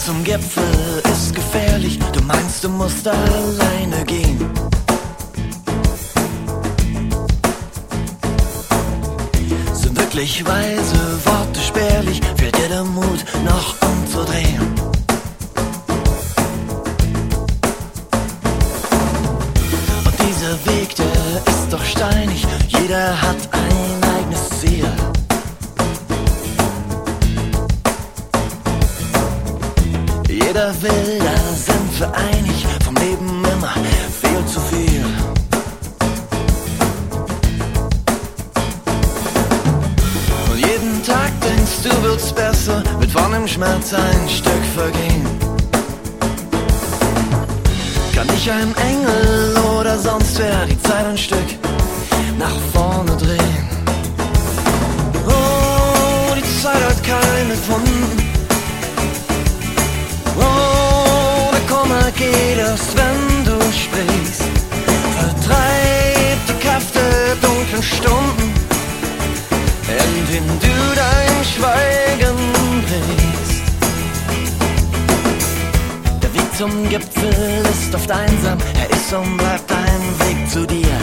zum Gipfel ist gefährlich, du meinst, du musst alleine gehen. Sind wirklich weise Worte spärlich, fehlt dir der Mut, noch umzudrehen. Und dieser Weg, der ist doch steinig, jeder hat ein eigenes Ziel. Jeder will, da sind wir einig, vom Leben immer viel zu viel. Und jeden Tag denkst du, wird's besser, wird von dem Schmerz ein Stück vergehen. Kann ich ein Engel oder sonst wer die Zeit ein Stück nach vorne drehen? Oh, die Zeit hat keine Wunden. Oh, der Kummer geht erst, wenn du sprichst. Vertreib die Kraft der dunklen Stunden, indem du dein Schweigen brichst. Der Weg zum Gipfel ist oft einsam, er ist und bleibt ein Weg zu dir.